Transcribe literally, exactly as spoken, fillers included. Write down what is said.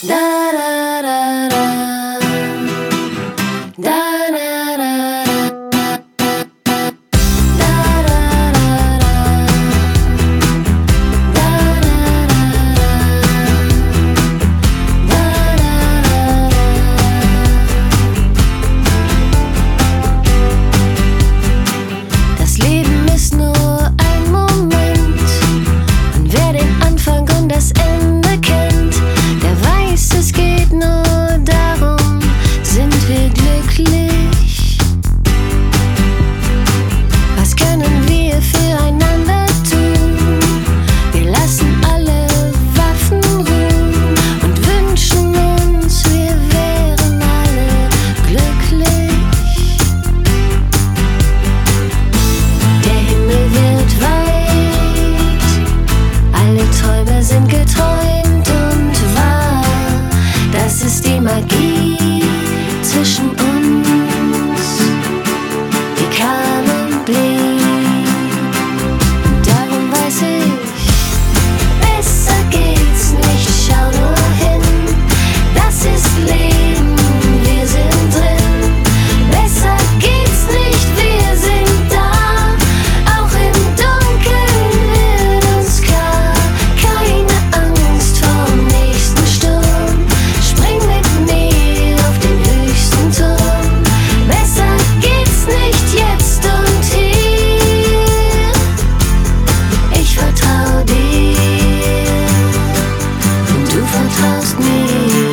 Da da da da. Da da da da. Da da da da. Da da da da. Da da da. Das Leben ist nur ein Moment, und wer den Anfang und das Ende kennt, der weiß, es geht nur darum, sind wir glücklich? Was können wir füreinander tun? Wir lassen alle Waffen ruhen und wünschen uns, wir wären alle glücklich. Der Himmel wird weit, alle Träume sind geträumt und wahr. Das ist die Magie zwischen uns, die kam und blieb. Darum weiß ich, besser geht's nicht, schau nur hin. Das ist Leben, wir sind drin. Besser geht's nicht, wir sind da. Auch im Dunkeln wird uns klar. Keine Angst vorm nächsten Sturm. Spring mit mir auf den höchsten Turm. Besser geht's nicht jetzt und hier. Ich vertrau dir und du vertraust mir.